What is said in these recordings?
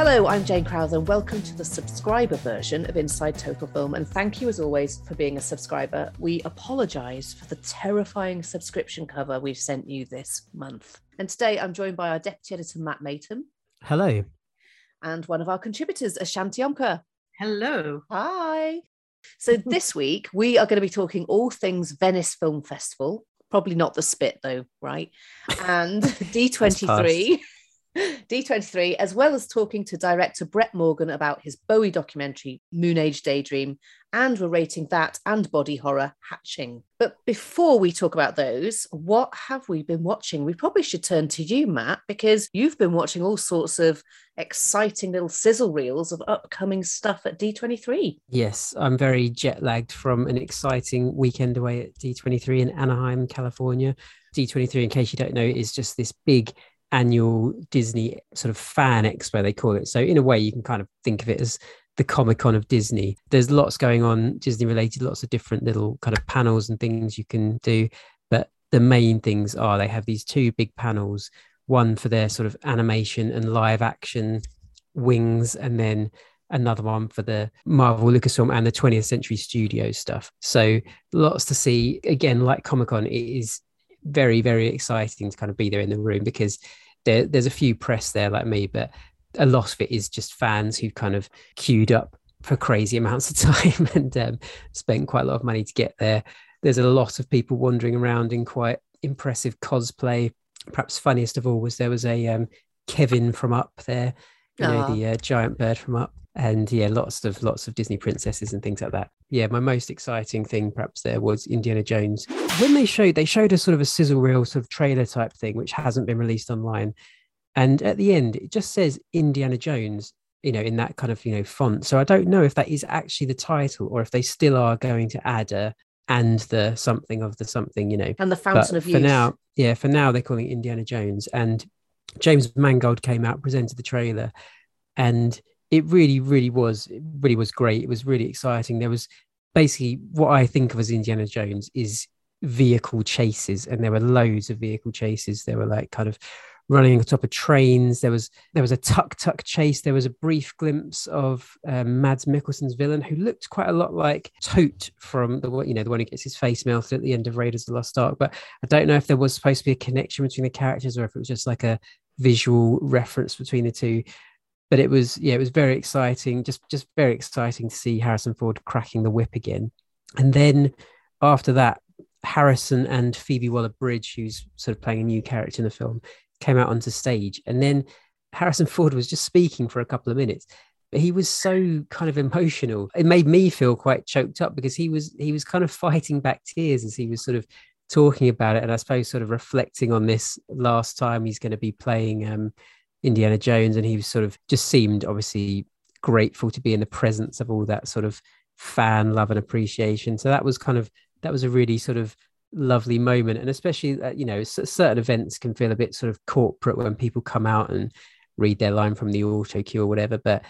Hello, I'm Jane Crowther and welcome to the subscriber version of Inside Total Film, and thank you as always for being a subscriber. We apologise for the terrifying subscription cover we've sent you this month. And today I'm joined by our Deputy Editor Matt Maton. Hello. And one of our contributors, Ashanti Omka. Hello. Hi. So this week we are going to be talking all things Venice Film Festival, probably not the Spit though, right? And D23. D23, as well as talking to director Brett Morgan about his Bowie documentary, Moon Age Daydream, and we're rating that and body horror Hatching. But before we talk about those, what have we been watching? We probably should turn to you, Matt, because you've been watching all sorts of exciting little sizzle reels of upcoming stuff at D23. Yes, I'm very jet lagged from an exciting weekend away at D23 in Anaheim, California. D23, in case you don't know, is just this big annual Disney sort of fan expo, they call it. So in a way, you can kind of think of it as the Comic-Con of Disney. There's lots going on Disney related, lots of different little kind of panels and things you can do. But the main things are they have these two big panels, one for their sort of animation and live action wings, and then another one for the Marvel, Lucasfilm and the 20th Century Studios stuff. So lots to see. Again, like Comic-Con, it is very, very exciting to kind of be there in the room because there's a few press there like me, but a lot of it is just fans who kind of queued up for crazy amounts of time and spent quite a lot of money to get there. There's a lot of people wandering around in quite impressive cosplay. Perhaps funniest of all was there was a Kevin from Up there, the giant bird from Up. And yeah, lots of Disney princesses and things like that. Yeah, my most exciting thing perhaps there was Indiana Jones. When they showed a sort of a sizzle reel sort of trailer type thing, which hasn't been released online. And at the end, it just says Indiana Jones, in that kind of, font. So I don't know if that is actually the title or if they still are going to add and the something of the something, And the Fountain of Youth. For now, they're calling it Indiana Jones. And James Mangold came out, presented the trailer, and it really was great. It was really exciting. There was basically what I think of as Indiana Jones is vehicle chases, and there were loads of vehicle chases. There were like kind of running on top of trains. There was a tuk-tuk chase. There was a brief glimpse of Mads Mikkelsen's villain, who looked quite a lot like Tote from the one who gets his face melted at the end of Raiders of the Lost Ark. But I don't know if there was supposed to be a connection between the characters or if it was just like a visual reference between the two. But it was very exciting, just very exciting to see Harrison Ford cracking the whip again. And then after that, Harrison and Phoebe Waller-Bridge, who's sort of playing a new character in the film, came out onto stage. And then Harrison Ford was just speaking for a couple of minutes, but he was so kind of emotional. It made me feel quite choked up because he was kind of fighting back tears as he was sort of talking about it. And I suppose sort of reflecting on this last time he's going to be playing Indiana Jones, and he was sort of just seemed obviously grateful to be in the presence of all that sort of fan love and appreciation. So that was a really sort of lovely moment. And especially certain events can feel a bit sort of corporate when people come out and read their line from the auto cue or whatever, but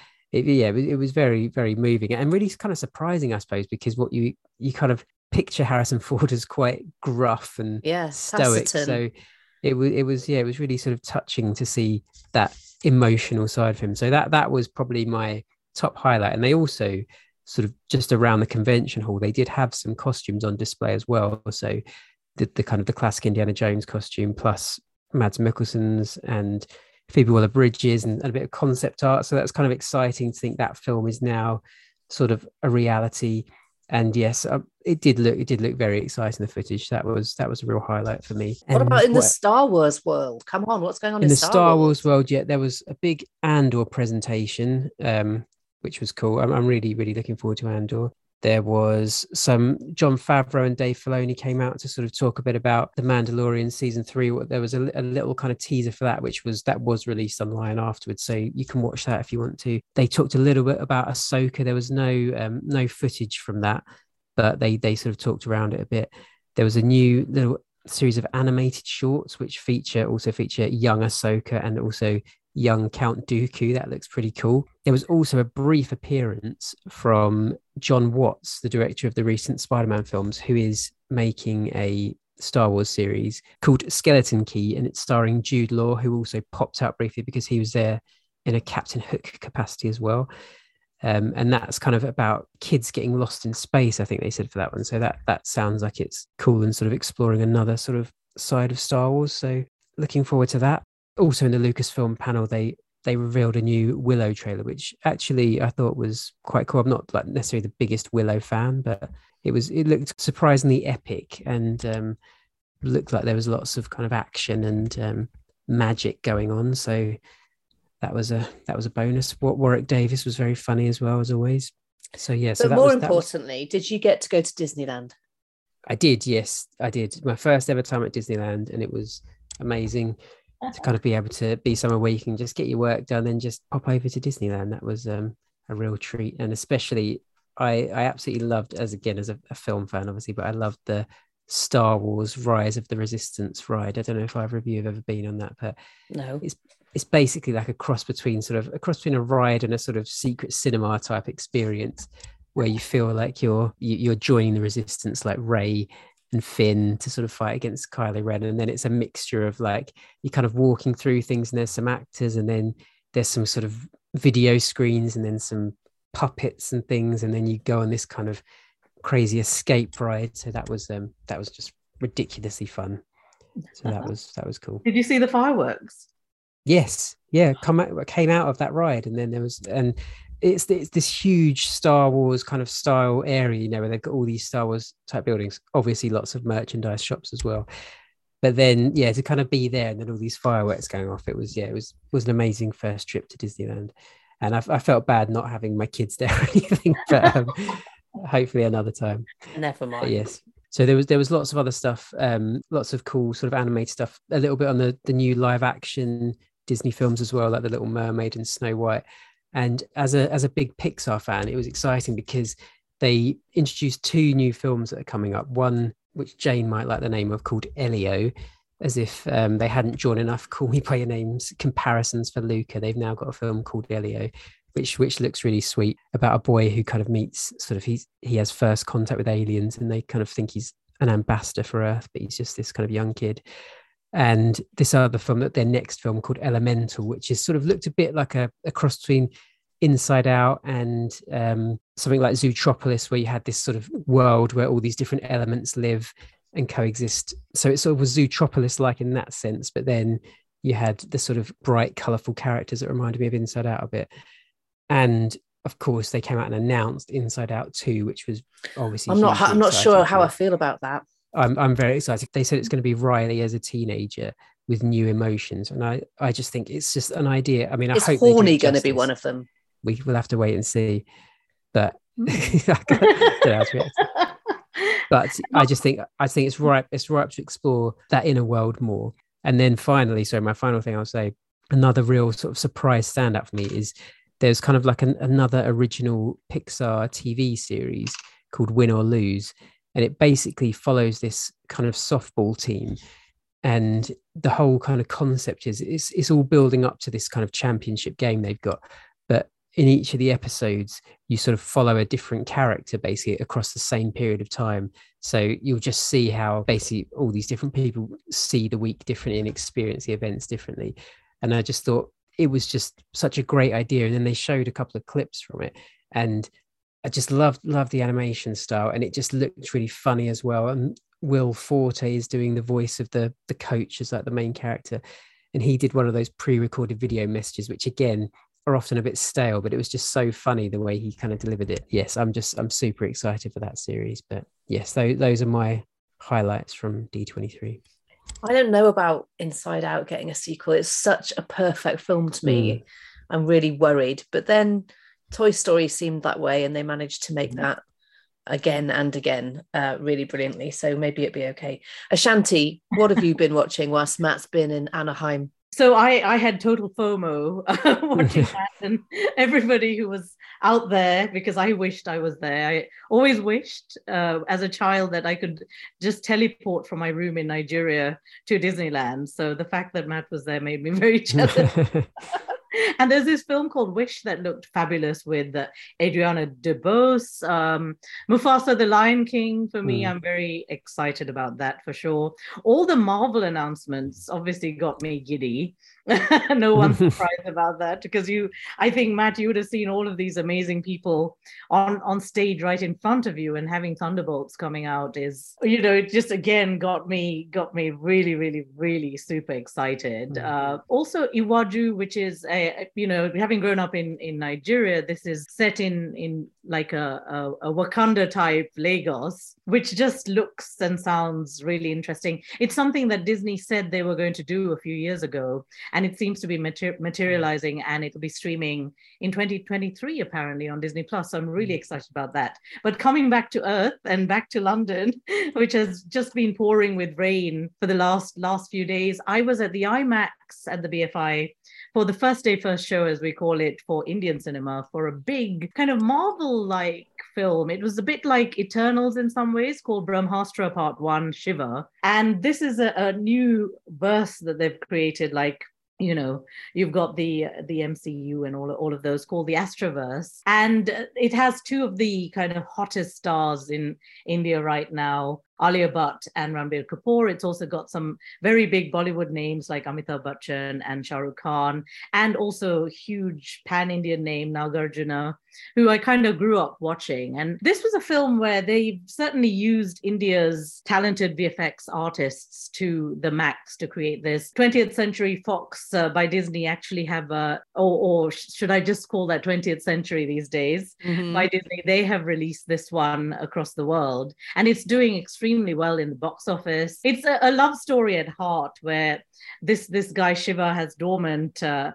it was very, very moving and really kind of surprising, I suppose, because what you kind of picture Harrison Ford as quite gruff and stoic. Taciturn. So it was really sort of touching to see that emotional side of him. So that was probably my top highlight. And they also sort of just around the convention hall, they did have some costumes on display as well. So the kind of the classic Indiana Jones costume plus Mads Mikkelsen's and Phoebe Waller-Bridge's and a bit of concept art. So that's kind of exciting to think that film is now sort of a reality. And yes, it did look very exciting, the footage. That was a real highlight for me. What about in the Star Wars world? Come on, what's going on in the Star Wars world? Yeah, there was a big Andor presentation, which was cool. I'm really, really looking forward to Andor. There was some Jon Favreau and Dave Filoni came out to sort of talk a bit about The Mandalorian season 3. There was a little kind of teaser for that, that was released online afterwards. So you can watch that if you want to. They talked a little bit about Ahsoka. There was no footage from that, but they sort of talked around it a bit. There was a new little series of animated shorts, which feature young Ahsoka and also young Count Dooku. That looks pretty cool. There was also a brief appearance from John Watts, the director of the recent Spider-Man films, who is making a Star Wars series called Skeleton Key, and it's starring Jude Law, who also popped out briefly because he was there in a Captain Hook capacity as well. And that's kind of about kids getting lost in space, I think they said for that one. So that sounds like it's cool and sort of exploring another sort of side of Star Wars. So looking forward to that. Also in the Lucasfilm panel, they revealed a new Willow trailer, which actually I thought was quite cool. I'm not like necessarily the biggest Willow fan, but it looked surprisingly epic, and looked like there was lots of kind of action and magic going on. So that was a bonus. Warwick Davis was very funny as well, as always. So yeah. But more importantly, did you get to go to Disneyland? I did, yes, I did. My first ever time at Disneyland, and it was amazing to kind of be able to be somewhere where you can just get your work done and just pop over to Disneyland. That was a real treat, and especially I absolutely loved, as a film fan, obviously, but I loved the Star Wars Rise of the Resistance ride. I don't know if either of you have ever been on that, but no, it's basically like a cross between a ride and a sort of secret cinema type experience, where you feel like you're joining the Resistance, like Rey and Finn, to sort of fight against Kylo Ren. And then it's a mixture of like you're kind of walking through things, and there's some actors, and then there's some sort of video screens, and then some puppets and things, and then you go on this kind of crazy escape ride. So that was just ridiculously fun. So that was cool. Did you see the fireworks? Yes, yeah, came out of that ride, and then it's this huge Star Wars kind of style area, where they've got all these Star Wars type buildings, obviously lots of merchandise shops as well. But then, yeah, to kind of be there and then all these fireworks going off, it was an amazing first trip to Disneyland. And I felt bad not having my kids there or anything, but hopefully another time. Never mind. But yes. So there was lots of other stuff, lots of cool sort of animated stuff, a little bit on the new live action Disney films as well, like The Little Mermaid and Snow White. And as a big Pixar fan, it was exciting because they introduced 2 new films that are coming up. One, which Jane might like the name of, called Elio, as if they hadn't drawn enough Call Me By Your Names comparisons for Luca. They've now got a film called Elio, which looks really sweet, about a boy who kind of meets he has first contact with aliens, and they kind of think he's an ambassador for Earth, but he's just this kind of young kid. And this other film, their next film, called Elemental, which is sort of looked a bit like a cross between Inside Out and something like Zootropolis, where you had this sort of world where all these different elements live and coexist. So it sort of was Zootropolis-like in that sense, but then you had the sort of bright, colourful characters that reminded me of Inside Out a bit. And of course, they came out and announced Inside Out 2, which was obviously I'm not sure how I feel about that. I'm very excited. They said it's going to be Riley as a teenager with new emotions, and I just think it's just an idea. I mean, is I hope horny going to be one of them? We'll have to wait and see. But I don't know how to react. But I think it's ripe to explore that inner world more. And then finally, so my final thing I'll say, another real sort of surprise standout for me is there's kind of like another original Pixar TV series called Win or Lose. And it basically follows this kind of softball team. And the whole kind of concept is it's all building up to this kind of championship game they've got. But in each of the episodes, you sort of follow a different character basically across the same period of time. So you'll just see how basically all these different people see the week differently and experience the events differently. And I just thought it was just such a great idea. And then they showed a couple of clips from it, and I just loved the animation style, and it just looked really funny as well. And Will Forte is doing the voice of the coach as like the main character, and he did one of those pre-recorded video messages, which again are often a bit stale, but it was just so funny the way he kind of delivered it. Yes, I'm super excited for that series. But yes, those are my highlights from D23. I don't know about Inside Out getting a sequel. It's such a perfect film to me. I'm really worried. But then Toy Story seemed that way, and they managed to make that again and again really brilliantly. So maybe it'd be okay. Ashanti, what have you been watching whilst Matt's been in Anaheim? So I had total FOMO watching that, and everybody who was out there, because I wished I was there. I always wished as a child that I could just teleport from my room in Nigeria to Disneyland. So the fact that Matt was there made me very jealous. And there's this film called Wish that looked fabulous with Adriana DeBose, Mufasa the Lion King. For me, I'm very excited about that for sure. All the Marvel announcements obviously got me giddy. No one's surprised about that because I think, Matt, you would have seen all of these amazing people on stage right in front of you, and having Thunderbolts coming out is, it just again got me really, really, really super excited. Also Iwaju, which is having grown up in Nigeria, this is set in like a Wakanda type Lagos, which just looks and sounds really interesting. It's something that Disney said they were going to do a few years ago, and it seems to be materializing, and it'll be streaming in 2023 apparently on Disney Plus. So I'm really excited about that. But coming back to Earth and back to London, which has just been pouring with rain for the last few days, I was at the IMAX at the BFI for the first day, first show, as we call it, for Indian cinema, for a big kind of Marvel-like film. It was a bit like Eternals in some ways, called Brahmastra Part 1 Shiva. And this is a new verse that they've created, like, you've got the MCU and all of those, called the Astroverse. And it has two of the kind of hottest stars in India right now, Alia Bhatt and Ranbir Kapoor. It's also got some very big Bollywood names like Amitabh Bachchan and Shah Rukh Khan, and also huge pan-Indian name Nagarjuna, who I kind of grew up watching. And this was a film where they certainly used India's talented VFX artists to the max to create this. 20th Century Fox by Disney actually have or should I just call that 20th Century these days? By Disney, they have released this one across the world, and it's doing extremely well in the box office. It's a love story at heart, where this guy Shiva has dormant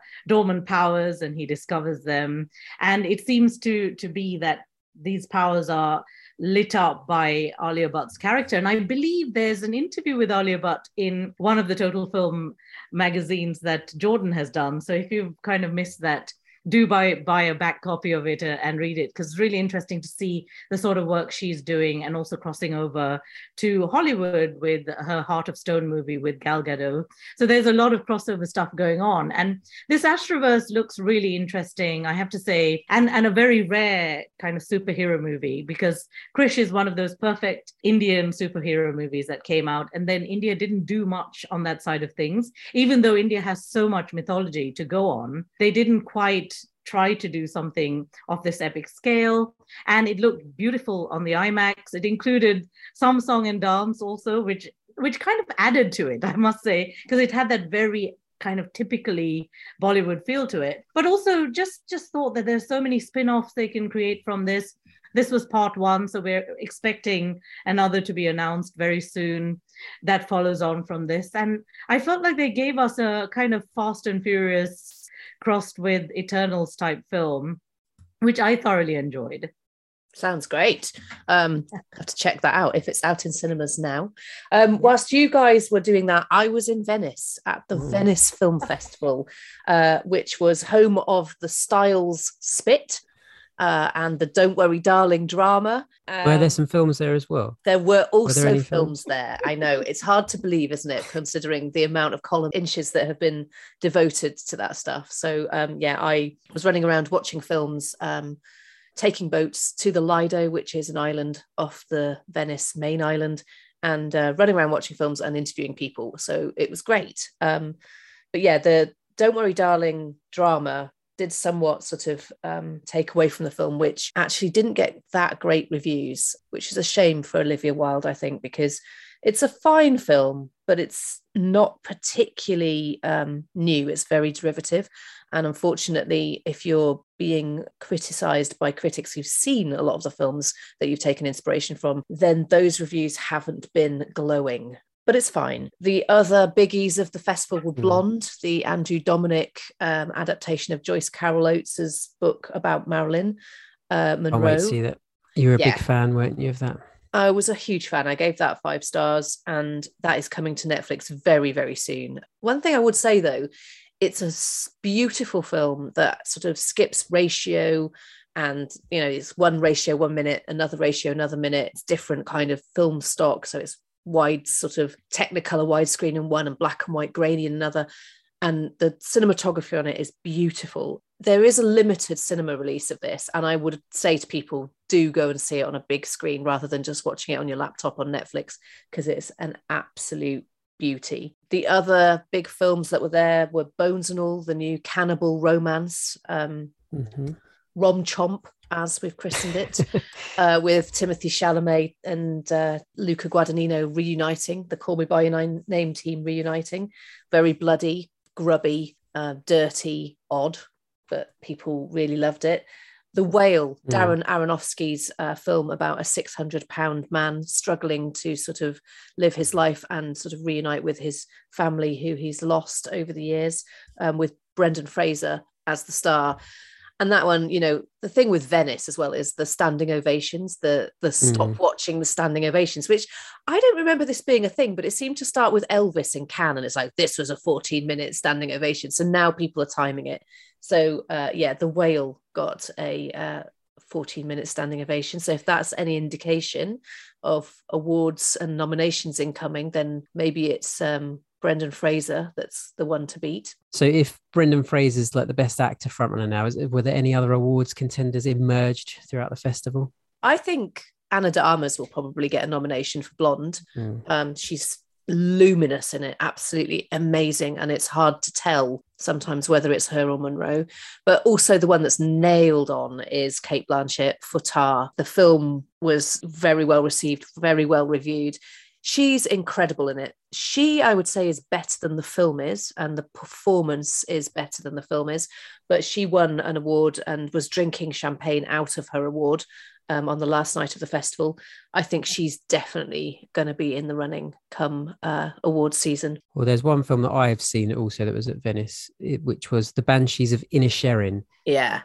powers, and he discovers them, and it seems to be that these powers are lit up by Alia Bhatt's character. And I believe there's an interview with Alia Bhatt in one of the Total Film magazines that Jordan has done. So if you've kind of missed that, do buy a back copy of it and read it, because it's really interesting to see the sort of work she's doing, and also crossing over to Hollywood with her Heart of Stone movie with Gal Gadot. So there's a lot of crossover stuff going on. And this Astroverse looks really interesting, I have to say, and a very rare kind of superhero movie, because Krish is one of those perfect Indian superhero movies that came out, and then India didn't do much on that side of things. Even though India has so much mythology to go on, they didn't quite try to do something of this epic scale, and it looked beautiful on the IMAX. It included some song and dance also, which kind of added to it, I must say, because it had that very kind of typically Bollywood feel to it. But also just thought that there's so many spin-offs they can create from this. This was part 1, so we're expecting another to be announced very soon that follows on from this. And I felt like they gave us a kind of Fast and Furious crossed with Eternals type film, which I thoroughly enjoyed. Sounds great. Have to check that out if it's out in cinemas now. Whilst you guys were doing that, I was in Venice at the Venice Film Festival, which was home of the Styles Spit and the Don't Worry Darling drama. Were there some films there as well? There were also films there. I know, it's hard to believe, isn't it, considering the amount of column inches that have been devoted to that stuff. So I was running around watching films, taking boats to the Lido, which is an island off the Venice main island, and running around watching films and interviewing people. So it was great. But yeah, the Don't Worry Darling drama did somewhat sort of take away from the film, which actually didn't get that great reviews, which is a shame for Olivia Wilde, I think, because it's a fine film, but it's not particularly new. It's very derivative. And unfortunately, if you're being criticised by critics who've seen a lot of the films that you've taken inspiration from, then those reviews haven't been glowing. But it's fine. The other biggies of the festival were Blonde, the Andrew Dominic adaptation of Joyce Carol Oates' book about Marilyn Monroe. Can't wait to see that. You were a big fan, weren't you, of that? I was a huge fan. I gave that 5 stars, and that is coming to Netflix very, very soon. One thing I would say, though, it's a beautiful film that sort of skips ratio, and it's one ratio 1 minute, another ratio another minute. It's different kind of film stock, so it's wide sort of Technicolor widescreen in one and black and white grainy in another, and the cinematography on it is beautiful. There is a limited cinema release of this, and I would say to people, do go and see it on a big screen rather than just watching it on your laptop on Netflix, because it's an absolute beauty. The other big films that were there were Bones and All, the new cannibal romance, Rom Chomp, as we've christened it, with Timothée Chalamet and Luca Guadagnino reuniting, the Call Me By Your Name team reuniting. Very bloody, grubby, dirty, odd, but people really loved it. The Whale, Darren Aronofsky's film about a 600-pound man struggling to sort of live his life and sort of reunite with his family who he's lost over the years, with Brendan Fraser as the star. And that one, you know, the thing with Venice as well is the standing ovations, the stop watching the standing ovations, which I don't remember this being a thing, but it seemed to start with Elvis in Cannes. And it's like, this was a 14-minute standing ovation. So now people are timing it. So The Whale got a 14-minute standing ovation. So if that's any indication of awards and nominations incoming, then maybe it's Brendan Fraser that's the one to beat. So if Brendan Fraser's like the best actor frontrunner now, were there any other awards contenders emerged throughout the festival? I think Anna de Armas will probably get a nomination for Blonde. She's luminous in it, absolutely amazing, and it's hard to tell sometimes whether it's her or Monroe. But also the one that's nailed on is Cate Blanchett for Tar. The film was very well received, very well reviewed. She's incredible in it. She, I would say, is better than the film is, and the performance is better than the film is. But she won an award and was drinking champagne out of her award on the last night of the festival. I think she's definitely going to be in the running come awards season. Well, there's one film that I've seen also that was at Venice, which was The Banshees of Inisherin. Yeah.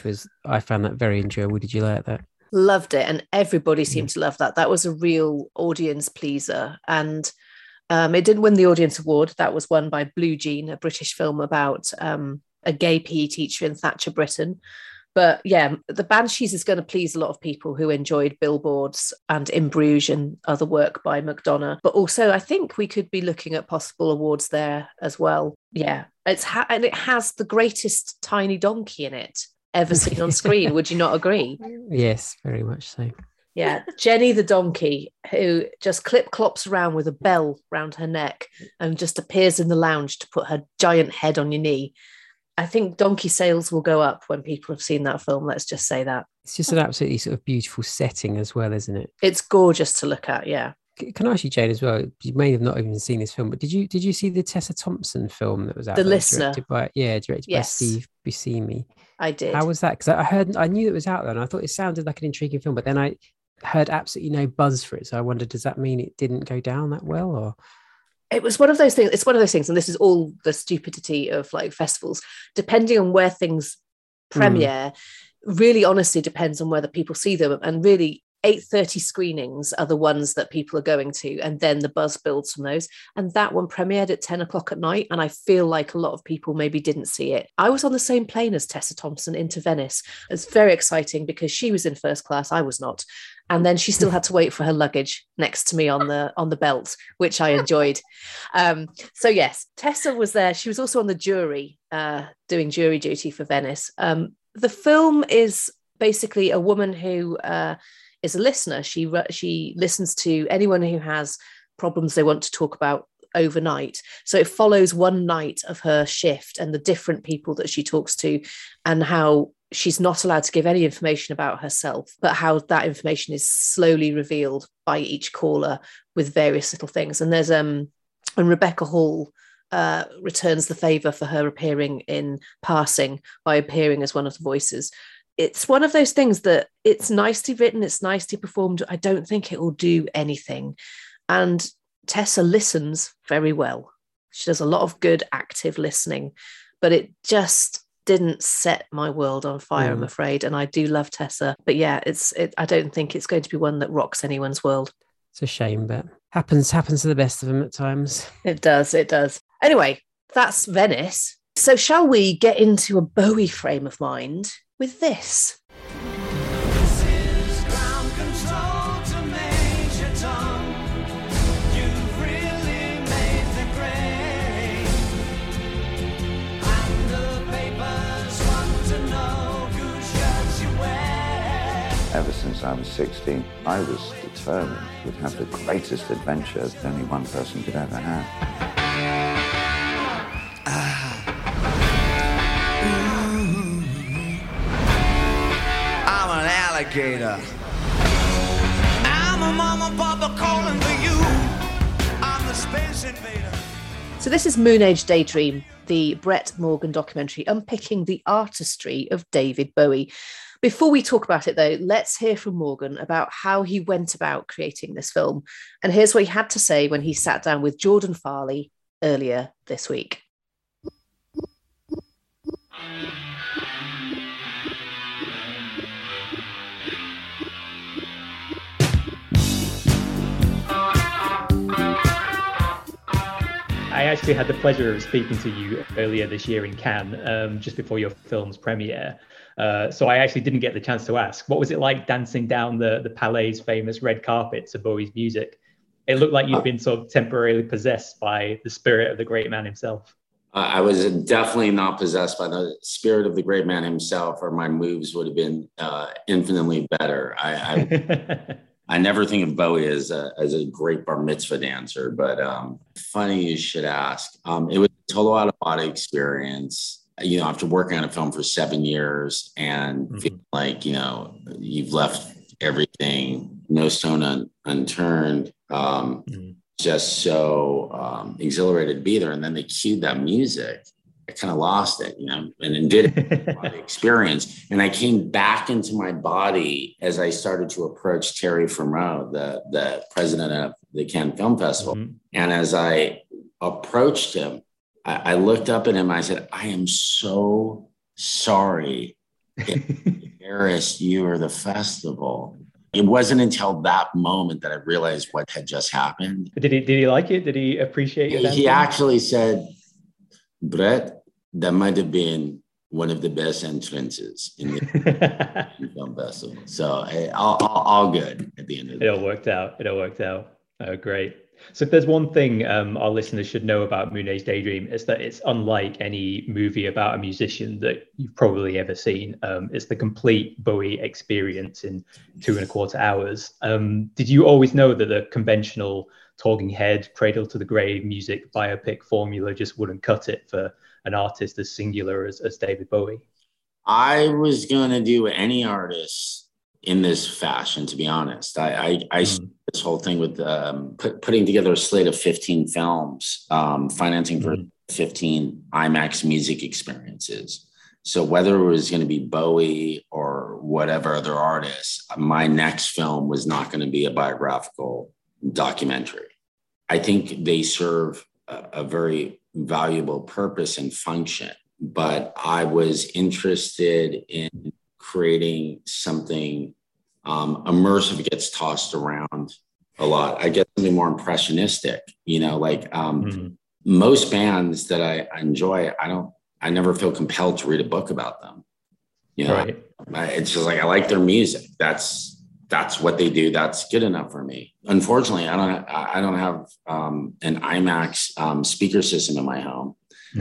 I found that very enjoyable. Did you like that? Loved it, and everybody seemed to love that. That was a real audience pleaser, and it didn't win the audience award. That was won by Blue Jean, a British film about a gay PE teacher in Thatcher Britain. But yeah, The Banshees is going to please a lot of people who enjoyed Billboards and In Bruges and other work by McDonagh. But also, I think we could be looking at possible awards there as well. Yeah, and it has the greatest tiny donkey in it ever seen on screen. Would you not agree? Yes, very much so. Yeah, Jenny the donkey, who just clip-clops around with a bell round her neck and just appears in the lounge to put her giant head on your knee. I think donkey sales will go up when people have seen that film. Let's just say that. It's just an absolutely sort of beautiful setting as well, isn't it? It's gorgeous to look at, yeah. Can I ask you, Jane, as well? You may have not even seen this film, but did you see the Tessa Thompson film that was out The there? Listener. Directed by Steve Buscemi. I did. How was that? Because I knew it was out there and I thought it sounded like an intriguing film, but then I heard absolutely no buzz for it. So I wondered, does that mean it didn't go down that well, or? It was one of those things. It's one of those things, and this is all the stupidity of like festivals. Depending on where things premiere, really honestly depends on whether people see them. And really, 8:30 screenings are the ones that people are going to, and then the buzz builds from those. And that one premiered at 10 o'clock at night, and I feel like a lot of people maybe didn't see it. I was on the same plane as Tessa Thompson into Venice. It's very exciting because she was in first class, I was not. And then she still had to wait for her luggage next to me on the belt, which I enjoyed. So yes, Tessa was there. She was also on the jury, doing jury duty for Venice. The film is basically a woman who is a listener. She listens to anyone who has problems they want to talk about overnight. So it follows one night of her shift and the different people that she talks to, and how she's not allowed to give any information about herself, but how that information is slowly revealed by each caller with various little things. And there's and Rebecca Hall returns the favour for her appearing in passing by appearing as one of the voices. It's one of those things that it's nicely written, it's nicely performed. I don't think it will do anything. And Tessa listens very well. She does a lot of good active listening, but it just didn't set my world on fire, I'm afraid. And I do love Tessa, but yeah, I don't think it's going to be one that rocks anyone's world. It's a shame, but happens to the best of them at times. It does. Anyway, that's Venice. So shall we get into a Bowie frame of mind with this? This is ground control to Major Tom. You've really made the grade. And the papers want to know whose shirts you wear. Ever since I was 16. I was determined we'd have the greatest adventure that only one person could ever have. I'm an alligator. I'm a mama papa calling for you. I'm the space invader. So this is Moon Age Daydream, the Brett Morgan documentary unpicking the artistry of David Bowie. Before we talk about it, though, let's hear from Morgan about how he went about creating this film. And here's what he had to say when he sat down with Jordan Farley earlier this week. I actually had the pleasure of speaking to you earlier this year in Cannes, just before your film's premiere. So I actually didn't get the chance to ask, what was it like dancing down the Palais's famous red carpet to Bowie's music? It looked like you'd been sort of temporarily possessed by the spirit of the great man himself. I was definitely not possessed by the spirit of the great man himself, or my moves would have been infinitely better. I never think of Bowie as a great bar mitzvah dancer, but funny you should ask. It was a total out-of-body experience. You know, after working on a film for 7 years and feeling like, you know, you've left everything, no stone unturned, just so exhilarated to be there. And then they cued that music. I kind of lost it, you know, and did it experience. And I came back into my body as I started to approach Thierry Frémaux, the president of the Cannes Film Festival. And as I approached him, I looked up at him. I said, I am so sorry if I embarrassed you or the festival. It wasn't until that moment that I realized what had just happened. Did he like it? Did he appreciate it? He actually said, Brett, that might have been one of the best entrances in the film festival. So all good at the end of the day. It all worked out. Oh, great. So if there's one thing our listeners should know about Moon Age Daydream, it's that it's unlike any movie about a musician that you've probably ever seen. It's the complete Bowie experience in 2.25 hours. Did you always know that the conventional talking head, cradle to the grave music biopic formula just wouldn't cut it for an artist as singular as David Bowie? I was going to do any artist in this fashion, to be honest. I this whole thing with putting together a slate of 15 films, financing for 15 IMAX music experiences. So whether it was going to be Bowie or whatever other artist, my next film was not going to be a biographical documentary. I think they serve a very valuable purpose and function, but I was interested in creating something immersive. Gets tossed around a lot. I get something more impressionistic, you know, like most bands that I enjoy, I never feel compelled to read a book about them. You know, right. It's just like, I like their music. That's what they do. That's good enough for me. Unfortunately, I don't have an IMAX speaker system in my home.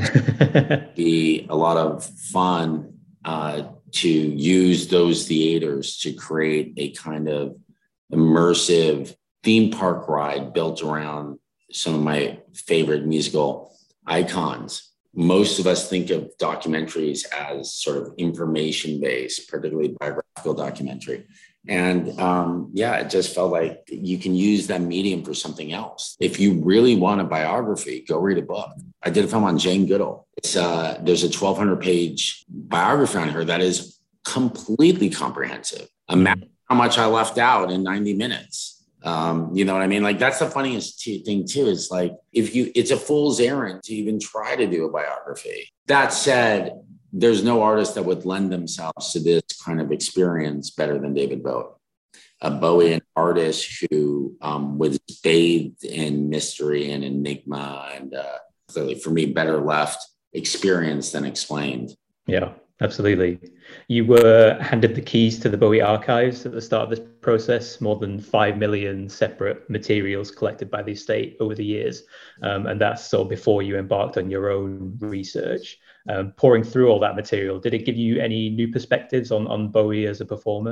Be a lot of fun to use those theaters to create a kind of immersive theme park ride built around some of my favorite musical icons. Most of us think of documentaries as sort of information-based, particularly biographical documentary. And it just felt like you can use that medium for something else. If you really want a biography, go read a book. I did a film on Jane Goodall. There's a 1,200-page biography on her that is completely comprehensive. Imagine how much I left out in 90 minutes. You know what I mean? Like, that's the funniest thing too, is like, it's a fool's errand to even try to do a biography. That said, there's no artist that would lend themselves to this kind of experience better than David Bowie. Bowie, an artist who was bathed in mystery and enigma, and clearly for me, better left experienced than explained. Yeah, absolutely. You were handed the keys to the Bowie archives at the start of this process, more than 5 million separate materials collected by the estate over the years. And that's sort of before you embarked on your own research. Pouring through all that material, did it give you any new perspectives on Bowie as a performer?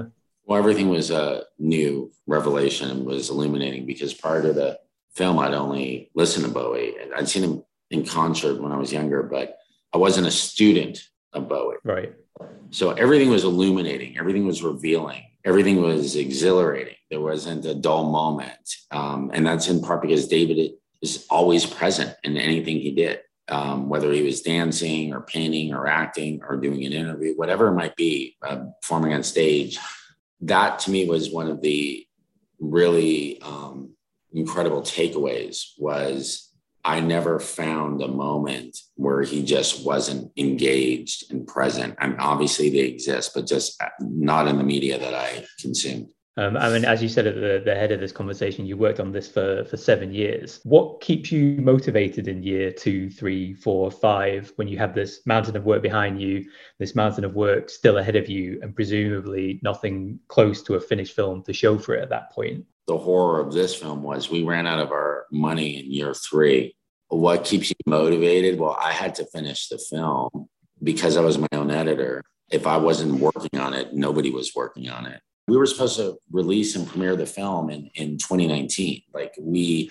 Well, everything was a new revelation and was illuminating, because prior to the film, I'd only listened to Bowie. I'd seen him in concert when I was younger, but I wasn't a student of Bowie. Right. So everything was illuminating. Everything was revealing. Everything was exhilarating. There wasn't a dull moment. And that's in part because David is always present in anything he did, whether he was dancing or painting or acting or doing an interview, whatever it might be, performing on stage. That to me was one of the really incredible takeaways. Was I never found a moment where he just wasn't engaged and present. I mean, obviously they exist, but just not in the media that I consumed. I mean, as you said at the head of this conversation, you worked on this for 7 years. What keeps you motivated in year 2, 3, 4, 5, when you have this mountain of work behind you, this mountain of work still ahead of you, and presumably nothing close to a finished film to show for it at that point? The horror of this film was we ran out of our money in year 3. What keeps you motivated? Well, I had to finish the film because I was my own editor. If I wasn't working on it, nobody was working on it. We were supposed to release and premiere the film in 2019. Like, we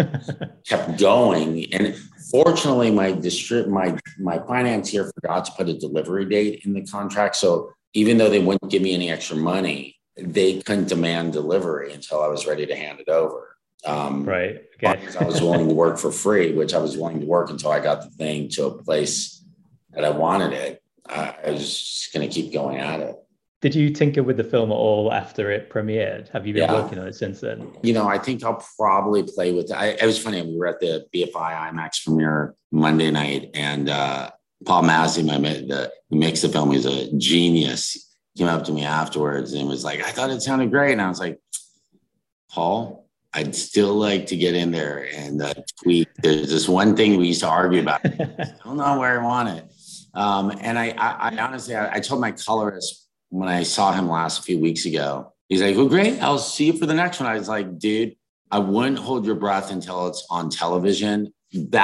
kept going. And fortunately, my financier forgot to put a delivery date in the contract. So even though they wouldn't give me any extra money, they couldn't demand delivery until I was ready to hand it over. Right. Okay. I was willing to work for free, which I was willing to work until I got the thing to a place that I wanted it. I was just going to keep going at it. Did you tinker with the film at all after it premiered? Have you been working on it since then? You know, I think I'll probably play with it. It was funny. We were at the BFI IMAX premiere Monday night, and Paul Massey, who makes the film, he's a genius, came up to me afterwards and was like, I thought it sounded great. And I was like, Paul, I'd still like to get in there and tweak. There's this one thing we used to argue about. I don't know where I want it. And I honestly, I told my colorist when I saw him last few weeks ago, he's like, well, great, I'll see you for the next one. I was like, dude, I wouldn't hold your breath until it's on television.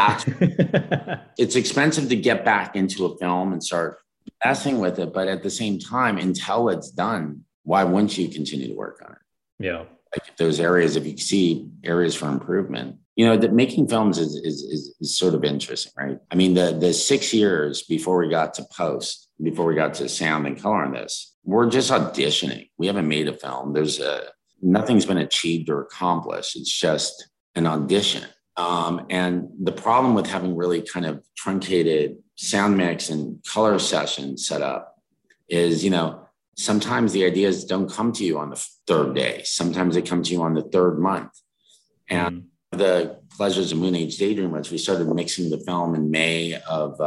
It's expensive to get back into a film and start messing with it. But at the same time, until it's done, why wouldn't you continue to work on it? Yeah. Like, if those areas, if you see areas for improvement, you know, that making films is sort of interesting, right? I mean, the 6 years before we got to post, before we got to sound and color on this, we're just auditioning. We haven't made a film. Nothing's been achieved or accomplished. It's just an audition. And the problem with having really kind of truncated sound mix and color sessions set up is, you know, sometimes the ideas don't come to you on the 3rd day. Sometimes they come to you on the 3rd month. And the pleasures of Moon Age Daydream was we started mixing the film in May of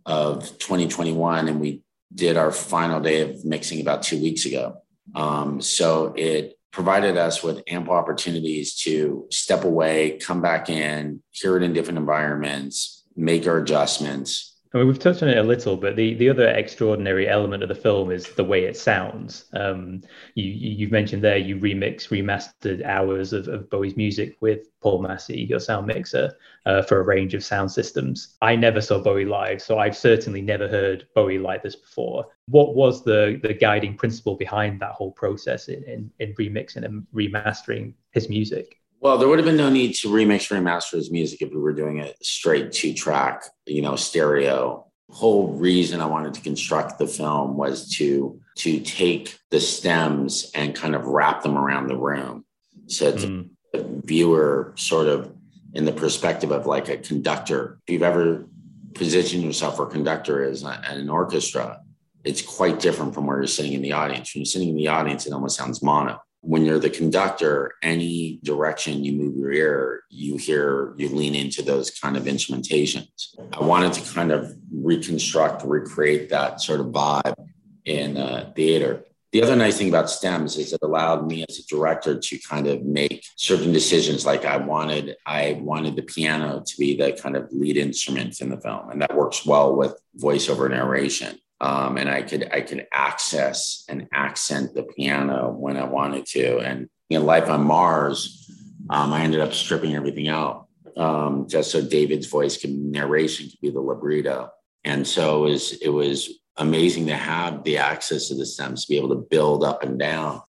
2021, and we did our final day of mixing about 2 weeks ago. So it provided us with ample opportunities to step away, come back in, hear it in different environments, make our adjustments. I mean, we've touched on it a little, but the other extraordinary element of the film is the way it sounds. You've mentioned there you remastered hours of Bowie's music with Paul Massey, your sound mixer, for a range of sound systems. I never saw Bowie live, so I've certainly never heard Bowie like this before. What was the guiding principle behind that whole process in remixing and remastering his music? Well, there would have been no need to remix or remaster his music if we were doing a straight 2-track, you know, stereo. The whole reason I wanted to construct the film was to take the stems and kind of wrap them around the room. So the viewer sort of in the perspective of like a conductor. If you've ever positioned yourself where a conductor is at an orchestra, it's quite different from where you're sitting in the audience. When you're sitting in the audience, it almost sounds mono. When you're the conductor, any direction you move your ear, you lean into those kind of instrumentations. I wanted to kind of recreate that sort of vibe in theater. The other nice thing about stems is it allowed me as a director to kind of make certain decisions. Like I wanted the piano to be the kind of lead instrument in the film, and that works well with voiceover narration. And I could access and accent the piano when I wanted to. And in Life on Mars, I ended up stripping everything out just so David's narration could be the libretto. And so it was amazing to have the access to the stems to be able to build up and down.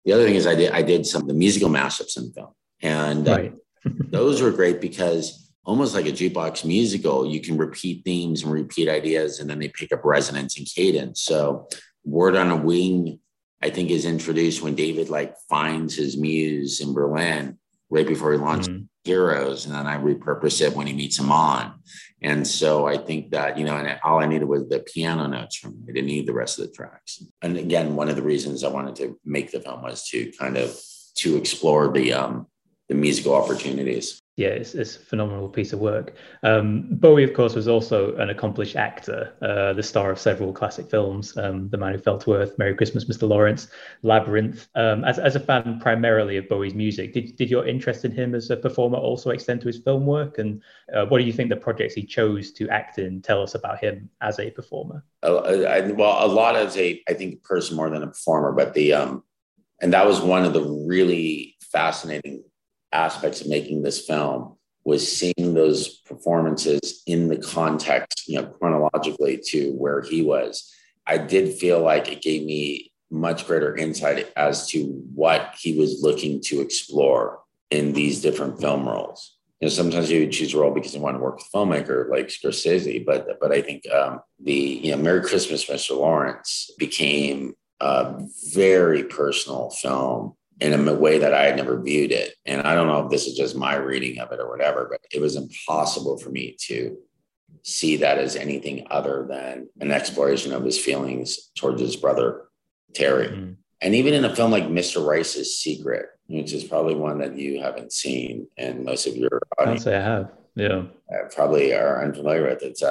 The other thing is I did some of the musical mashups in the film. And right. Those were great because almost like a jukebox musical, you can repeat themes and repeat ideas, and then they pick up resonance and cadence. So Word on a Wing, I think, is introduced when David like finds his muse in Berlin right before he launches Heroes. And then I repurpose it when he meets Iman. And so I think that, and all I needed was the piano notes from it. I didn't need the rest of the tracks. And again, one of the reasons I wanted to make the film was to kind of to explore the musical opportunities. Yeah, it's a phenomenal piece of work. Bowie, of course, was also an accomplished actor, the star of several classic films, The Man Who Fell to Earth, Merry Christmas, Mr. Lawrence, Labyrinth. As a fan primarily of Bowie's music, did your interest in him as a performer also extend to his film work? And what do you think the projects he chose to act in tell us about him as a performer? A lot as I think, person more than a performer, but and that was one of the really fascinating aspects of making this film, was seeing those performances in the context, chronologically to where he was. I did feel like it gave me much greater insight as to what he was looking to explore in these different film roles. Sometimes you would choose a role because you want to work with a filmmaker like Scorsese, but I think the Merry Christmas, Mr. Lawrence became a very personal film in a way that I had never viewed it. And I don't know if this is just my reading of it or whatever, but it was impossible for me to see that as anything other than an exploration of his feelings towards his brother, Terry. Mm. And even in a film like Mr. Rice's Secret, which is probably one that you haven't seen and most of your audience, I'll say I have, yeah, probably are unfamiliar with. It's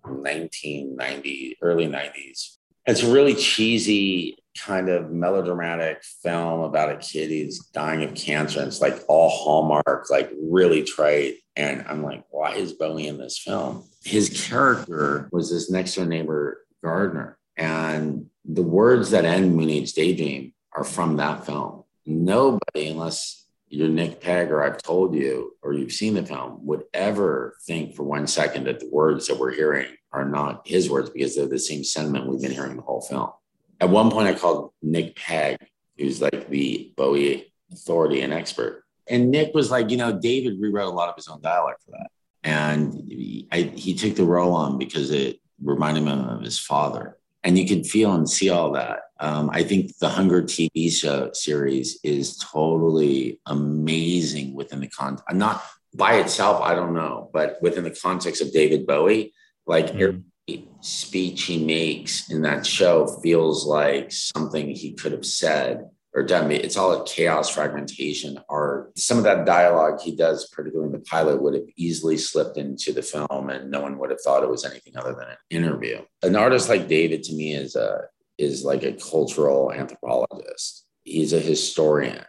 1990, early 90s. It's a really cheesy kind of melodramatic film about a kid who's dying of cancer. And it's like all Hallmark, like really trite. And I'm like, why is Bowie in this film? His character was this next door neighbor, Gardner. And the words that end Moon Age Daydream are from that film. Nobody, unless you're Nick Pegg or I've told you or you've seen the film, would ever think for 1 second that the words that we're hearing are not his words, because they're the same sentiment we've been hearing the whole film. At one point, I called Nick Pegg, who's like the Bowie authority and expert. And Nick was like, David rewrote a lot of his own dialogue for that. And he took the role on because it reminded him of his father. And you could feel and see all that. I think the Hunger TV show series is totally amazing within the context. Not by itself, I don't know, but within the context of David Bowie, like every speech he makes in that show feels like something he could have said or done. It's all a chaos, fragmentation, art. Some of that dialogue he does, particularly in the pilot, would have easily slipped into the film and no one would have thought it was anything other than an interview. An artist like David, to me, is like a cultural anthropologist. He's a historian.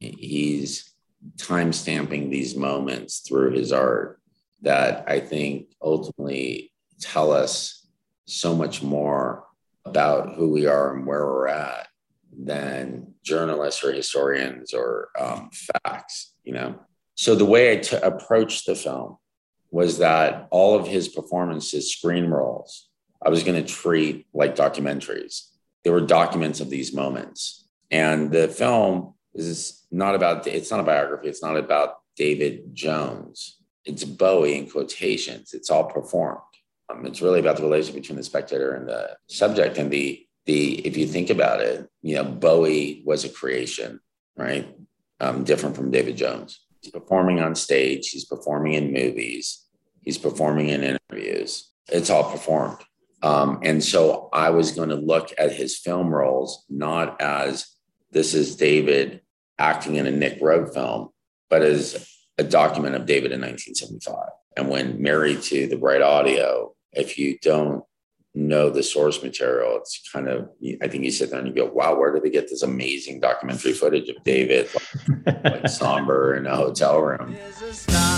He's time-stamping these moments through his art that I think ultimately tell us so much more about who we are and where we're at than journalists or historians or facts, So the way I approached the film was that all of his performances, screen roles, I was going to treat like documentaries. They were documents of these moments. And the film is not about, it's not a biography. It's not about David Jones. It's Bowie in quotations. It's all performed. It's really about the relationship between the spectator and the subject. And if you think about it, Bowie was a creation, right? Different from David Jones. He's performing on stage. He's performing in movies. He's performing in interviews. It's all performed. And so I was going to look at his film roles, not as this is David acting in a Nick Rogue film, but as a document of David in 1975. And when married to the right audio, if you don't know the source material, it's kind of, I think you sit there and you go, wow, where did they get this amazing documentary footage of David like somber in a hotel room? There's a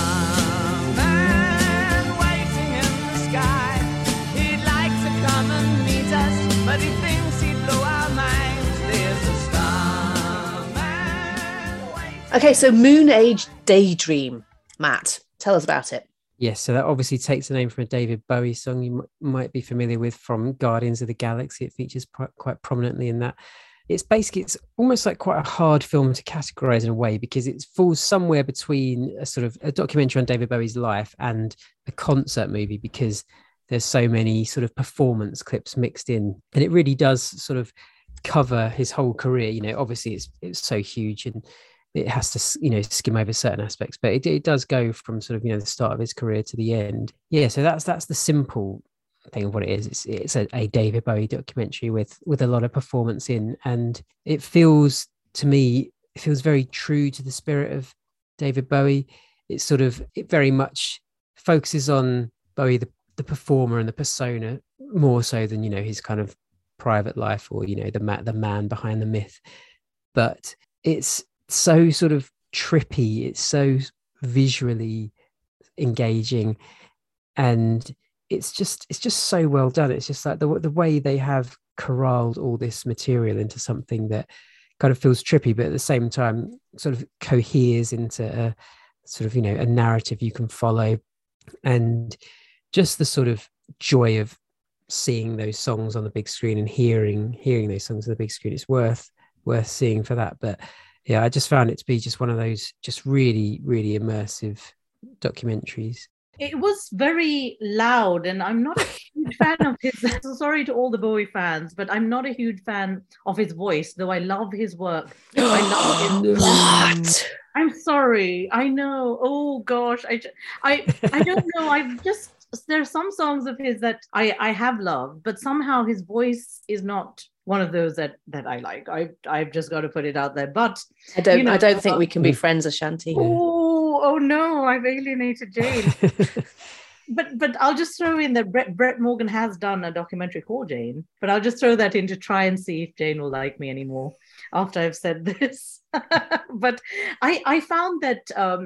starman waiting in the sky. He'd like to come and meet us, but he thinks he'd blow our minds. There's a starman waiting. Okay, so Moon Age Daydream. Matt, tell us about it. Yes, so that obviously takes the name from a David Bowie song you might be familiar with from Guardians of the Galaxy. It features quite prominently in that. it's basically, it's almost like quite a hard film to categorize in a way, because it falls somewhere between a sort of a documentary on David Bowie's life and a concert movie, because there's so many sort of performance clips mixed in, and it really does sort of cover his whole career. You know, obviously it's so huge and it has to, you know, skim over certain aspects, but it does go from sort of, you know, the start of his career to the end. Yeah, so that's the simple thing of what it is. It's a David Bowie documentary with a lot of performance in, and it feels, to me, it feels very true to the spirit of David Bowie. It very much focuses on Bowie, the performer and the persona, more so than, you know, his kind of private life, or, you know, the man behind the myth. But it's so sort of trippy, it's so visually engaging, and it's just so well done. It's just like the way they have corralled all this material into something that kind of feels trippy, but at the same time sort of coheres into a sort of, you know, a narrative you can follow. And just the sort of joy of seeing those songs on the big screen and hearing those songs on the big screen, it's worth seeing for that. But yeah, I just found it to be just one of those just really, really immersive documentaries. It was very loud, and I'm not a huge fan of his. So sorry to all the Bowie fans, but I'm not a huge fan of his voice, though I love his work. I love his What? I'm sorry. I know. Oh gosh, I don't know. I've just, there's some songs of his that I have loved, but somehow his voice is not one of those that I like. I've just got to put it out there. But I don't think we can be friends, Ashanti. Oh no, I've alienated Jane. But I'll just throw in that Brett Morgan has done a documentary called Jane, but I'll just throw that in to try and see if Jane will like me anymore after I've said this. But I found that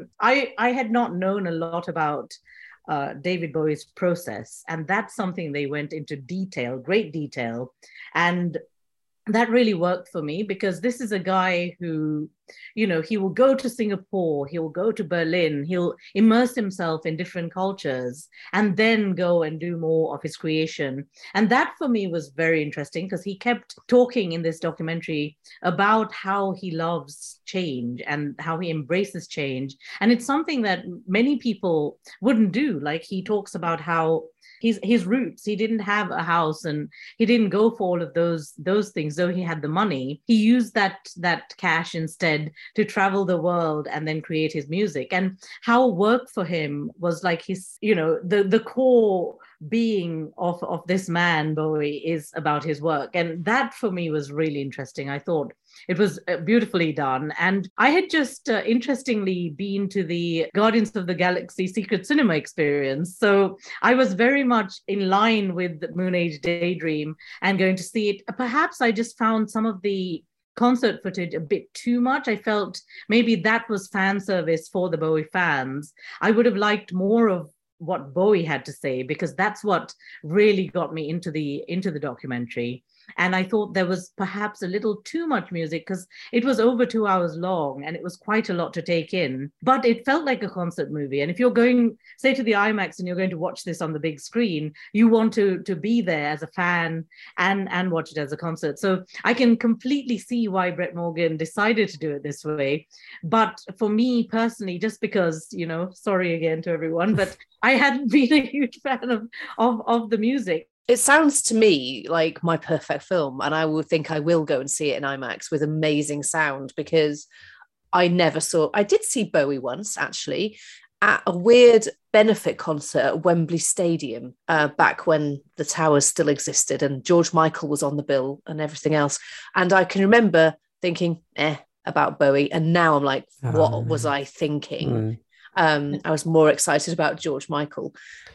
I had not known a lot about David Bowie's process, and that's something they went into great detail, and that really worked for me, because this is a guy who, you know, he will go to Singapore, he will go to Berlin, he'll immerse himself in different cultures and then go and do more of his creation. And that for me was very interesting, because he kept talking in this documentary about how he loves change and how he embraces change. And it's something that many people wouldn't do. Like, he talks about how his roots, he didn't have a house and he didn't go for all of those things, though he had the money. He used that cash instead to travel the world and then create his music. And how work for him was like his, you know, the core being of this man Bowie is about his work. And that for me was really interesting. I thought it was beautifully done. And I had just interestingly been to the Guardians of the Galaxy Secret Cinema experience. So I was very much in line with Moon Age Daydream and going to see it. Perhaps I just found some of the concert footage a bit too much. I felt maybe that was fan service for the Bowie fans. I would have liked more of what Bowie had to say, because that's what really got me into the documentary. And I thought there was perhaps a little too much music, because it was over 2 hours long and it was quite a lot to take in, but it felt like a concert movie. And if you're going, say, to the IMAX and you're going to watch this on the big screen, you want to be there as a fan and watch it as a concert. So I can completely see why Brett Morgan decided to do it this way. But for me personally, just because, you know, sorry again to everyone, but I hadn't been a huge fan of the music. It sounds to me like my perfect film, and I would think I will go and see it in IMAX with amazing sound, because I did see Bowie once, actually, at a weird benefit concert at Wembley Stadium back when the Towers still existed and George Michael was on the bill and everything else. And I can remember thinking, about Bowie. And now I'm like, what was I thinking? I was more excited about George Michael.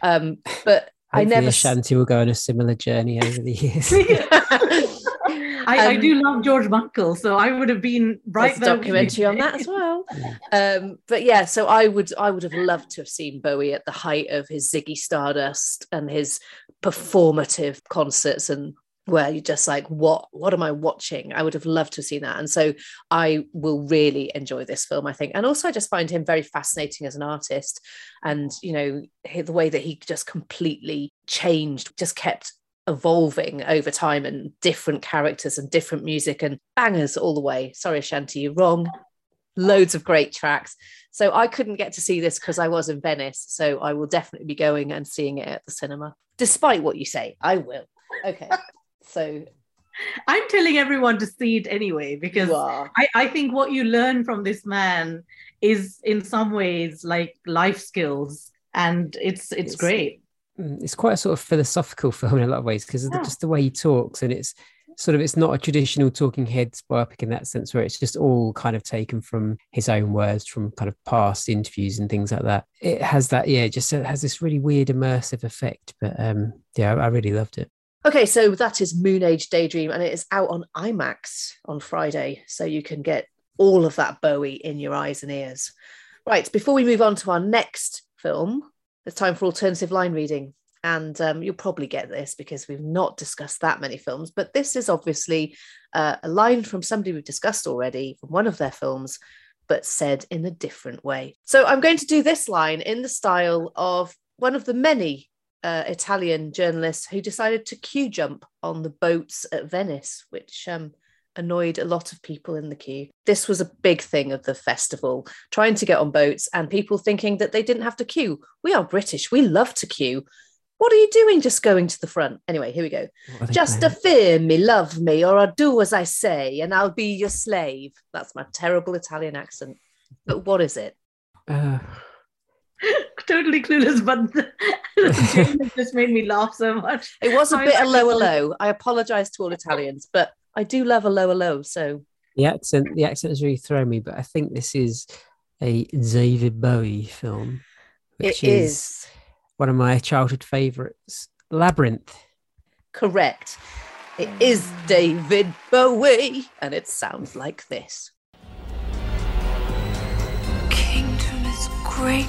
But Hopefully Ashanti will go on a similar journey over the years. I do love George Michael, so I would have been right there. Documentary on that as well. But yeah, so I would have loved to have seen Bowie at the height of his Ziggy Stardust and his performative concerts, and where you're just like, what am I watching? I would have loved to have seen that. And so I will really enjoy this film, I think. And also I just find him very fascinating as an artist. And, you know, the way that he just completely changed, just kept evolving over time, and different characters and different music and bangers all the way. Sorry, Ashanti, you're wrong. Loads of great tracks. So I couldn't get to see this because I was in Venice. So I will definitely be going and seeing it at the cinema. Despite what you say, I will. Okay. So I'm telling everyone to see it anyway, because I think what you learn from this man is in some ways like life skills, and it's great. It's quite a sort of philosophical film in a lot of ways, because of just the way he talks, and it's not a traditional Talking Heads biopic in that sense, where it's just all kind of taken from his own words, from kind of past interviews and things like that. It has that, it just has this really weird immersive effect. But I really loved it. Okay, so that is Moon Age Daydream, and it is out on IMAX on Friday, so you can get all of that Bowie in your eyes and ears. Right, before we move on to our next film, it's time for alternative line reading. And you'll probably get this because we've not discussed that many films, but this is obviously a line from somebody we've discussed already, from one of their films, but said in a different way. So I'm going to do this line in the style of one of the many Italian journalists who decided to queue jump on the boats at Venice, which annoyed a lot of people in the queue. This was a big thing of the festival, trying to get on boats and people thinking that they didn't have to queue. We are British, we love to queue. What are you doing just going to the front? Anyway, here we go. Just fear me, love me, or I'll do as I say, and I'll be your slave. That's my terrible Italian accent. But what is it? Totally clueless, but it just made me laugh so much. It was a bit a lower low. I apologise to all Italians, but I do love a lower low. So the accent has really thrown me, but I think this is a David Bowie film. Which it is one of my childhood favourites, Labyrinth. Correct. It is David Bowie, and it sounds like this. Kingdom is great.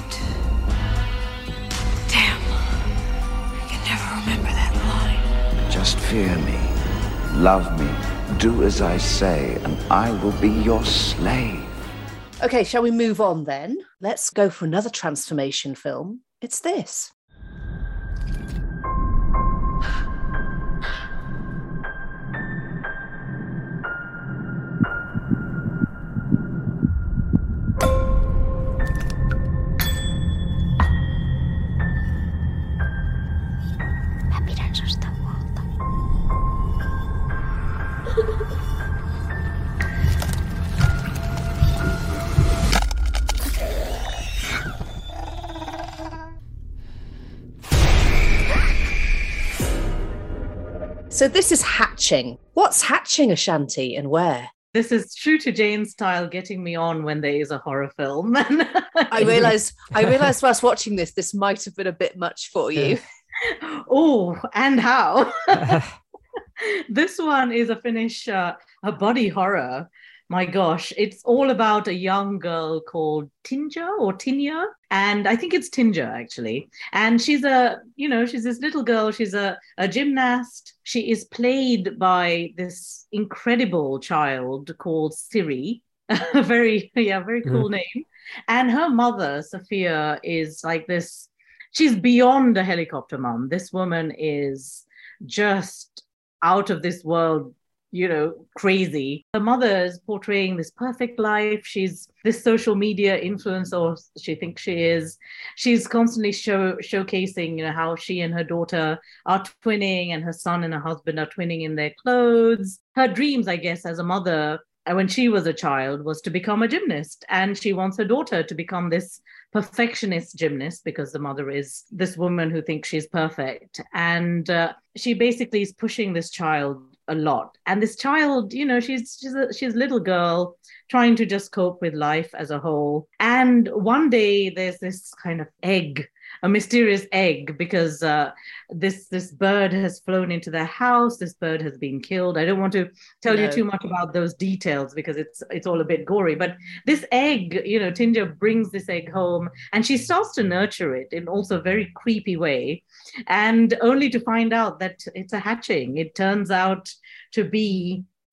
Damn, I can never remember that line. Just fear me, love me, do as I say, and I will be your slave. Okay, shall we move on then? Let's go for another transformation film. It's this. So this is Hatching. What's Hatching, Ashanti, and where? This is true to Jane's style, getting me on when there is a horror film. I realised whilst watching this might have been a bit much for you. Oh, and how? This one is a Finnish a body horror. My gosh, it's all about a young girl called Tinja, and I think it's Tinja actually. And she's this little girl. She's a gymnast. She is played by this incredible child called Siri. Very cool name. And her mother, Sophia, is like this. She's beyond a helicopter mom. This woman is just out of this world, crazy. Her mother is portraying this perfect life. She's this social media influencer, or she thinks she is. She's constantly showcasing, how she and her daughter are twinning, and her son and her husband are twinning in their clothes. Her dreams, I guess, as a mother, when she was a child, was to become a gymnast. And she wants her daughter to become this perfectionist gymnast, because the mother is this woman who thinks she's perfect. And she basically is pushing this child a lot. And this child, she's a little girl trying to just cope with life as a whole. And one day there's this kind of egg, a mysterious egg, because this bird has flown into their house. This bird has been killed. I don't want to tell you too much about those details because it's all a bit gory. But this egg, Tinja brings this egg home, and she starts to nurture it in also a very creepy way, and only to find out that it's a hatching. It turns out to be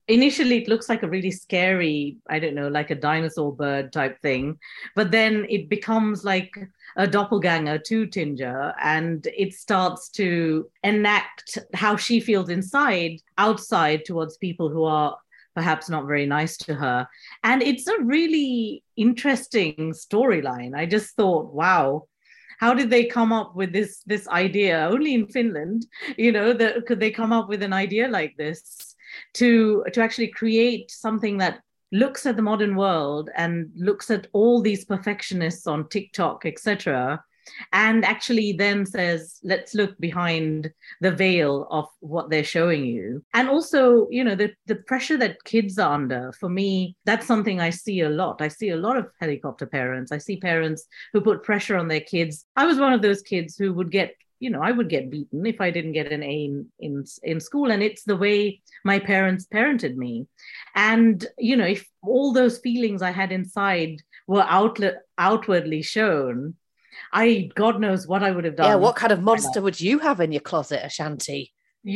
initially it looks like a really scary, I don't know, like a dinosaur bird type thing, but then it becomes like a doppelganger to Tinger, and it starts to enact how she feels inside, outside towards people who are perhaps not very nice to her. And it's a really interesting storyline. I just thought, wow, how did they come up with this idea? Only in Finland, could they come up with an idea like this to actually create something that looks at the modern world and looks at all these perfectionists on TikTok, etc., and actually then says, let's look behind the veil of what they're showing you. And also, the pressure that kids are under, for me, that's something I see a lot. I see a lot of helicopter parents. I see parents who put pressure on their kids. I was one of those kids who would get, I would get beaten if I didn't get an A in school. And it's the way my parents parented me. And, if all those feelings I had inside were outwardly shown, God knows what I would have done. Yeah, what kind of monster would you have in your closet, Ashanti?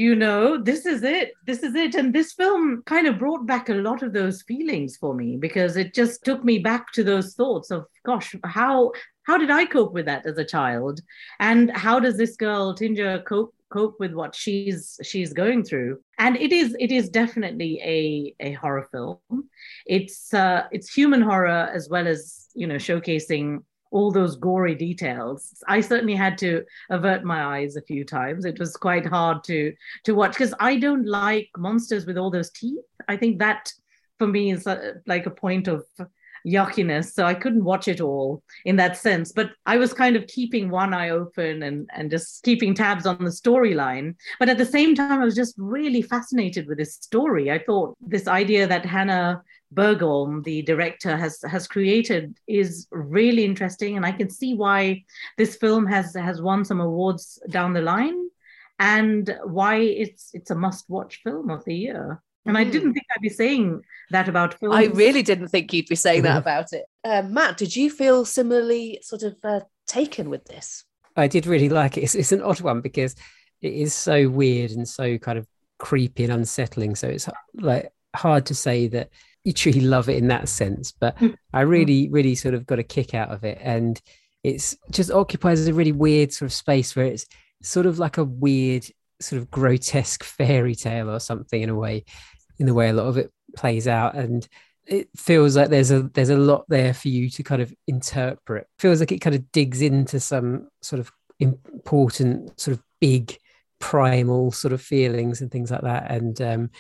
This is it. And this film kind of brought back a lot of those feelings for me, because it just took me back to those thoughts of, gosh, how did I cope with that as a child? And how does this girl, Tinger, cope with what she's going through? And it is definitely a horror film. It's human horror as well as, showcasing all those gory details. I certainly had to avert my eyes a few times. It was quite hard to watch, because I don't like monsters with all those teeth. I think that for me is like a point of yuckiness. So I couldn't watch it all in that sense. But I was kind of keeping one eye open and just keeping tabs on the storyline. But at the same time, I was just really fascinated with this story. I thought this idea that Hannah Bergholm, the director, has created is really interesting, and I can see why this film has won some awards down the line, and why it's a must-watch film of the year. And I didn't think I'd be saying that about films. I really didn't think you'd be saying that about it. Matt, did you feel similarly sort of taken with this? I did really like it. It's an odd one because it is so weird and so kind of creepy and unsettling. So it's like hard to say that you truly love it in that sense, but I really, really sort of got a kick out of it. And it's just occupies a really weird sort of space where it's sort of like a weird sort of grotesque fairy tale or something in the way a lot of it plays out. And it feels like there's a lot there for you to kind of interpret. Feels like it kind of digs into some sort of important sort of big primal sort of feelings and things like that. And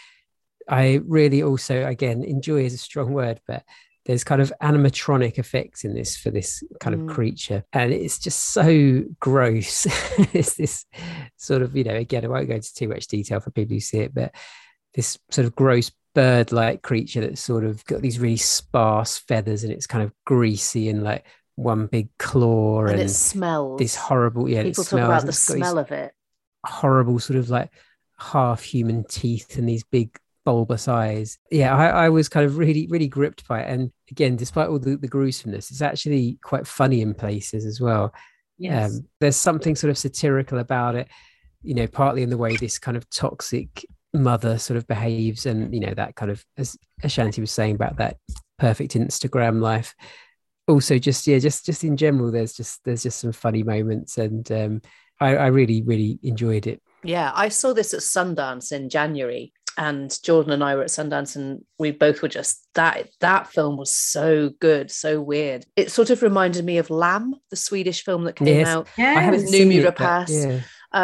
I really also, again, enjoy is a strong word, but there's kind of animatronic effects in this for this kind of creature. And it's just so gross. It's this sort of, again, I won't go into too much detail for people who see it, but this sort of gross bird-like creature that's sort of got these really sparse feathers, and it's kind of greasy and like one big claw. And it smells. This horrible, people talk about the smell of it. Horrible sort of like half human teeth and these big bulbous eyes. Yeah, I was kind of really, really gripped by it. And again, despite all the gruesomeness, it's actually quite funny in places as well. Yes. There's something sort of satirical about it, partly in the way this kind of toxic mother sort of behaves, and that kind of, as Ashanti was saying about that perfect Instagram life. Also, just in general, there's just some funny moments, and I really, really enjoyed it. Yeah, I saw this at Sundance in January, and Jordan and I were at Sundance, and we both were just that film was so good, so weird. It sort of reminded me of Lamb, the Swedish film that came out with Noomi Rapace.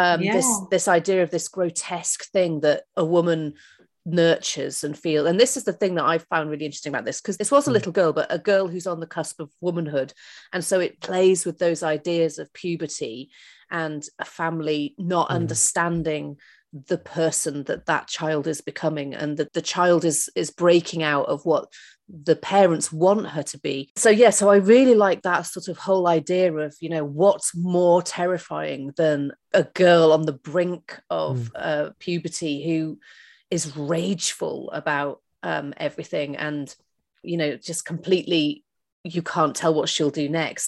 This idea of this grotesque thing that a woman nurtures and feel. And this is the thing that I found really interesting about this, because this was a little girl, but a girl who's on the cusp of womanhood. And so it plays with those ideas of puberty and a family not understanding the person that child is becoming, and that the child is breaking out of what the parents want her to be. So I really like that sort of whole idea of, what's more terrifying than a girl on the brink of puberty who is rageful about everything, and just completely, you can't tell what she'll do next,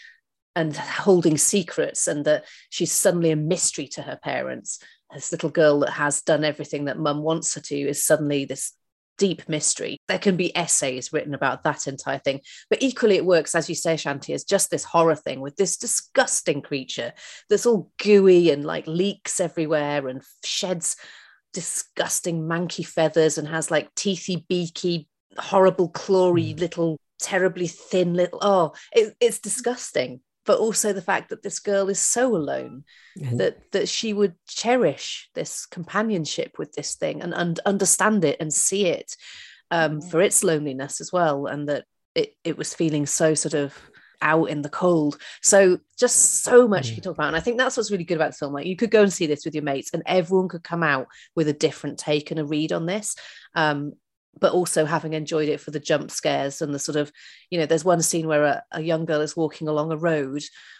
and holding secrets, and that she's suddenly a mystery to her parents. This little girl that has done everything that mum wants her to is suddenly this deep mystery. There can be essays written about that entire thing. But equally, it works, as you say, Shanti, as just this horror thing with this disgusting creature that's all gooey and like leaks everywhere and sheds disgusting manky feathers and has like teethy, beaky, horrible, clawy little, terribly thin little, it's disgusting. But also the fact that this girl is so alone that she would cherish this companionship with this thing and understand it and see it for its loneliness as well, and that it was feeling so sort of out in the cold. So just so much you can talk about. And I think that's what's really good about the film. Like, you could go and see this with your mates and everyone could come out with a different take and a read on this. But also having enjoyed it for the jump scares and the sort of, you know, there's one scene where a young girl is walking along a road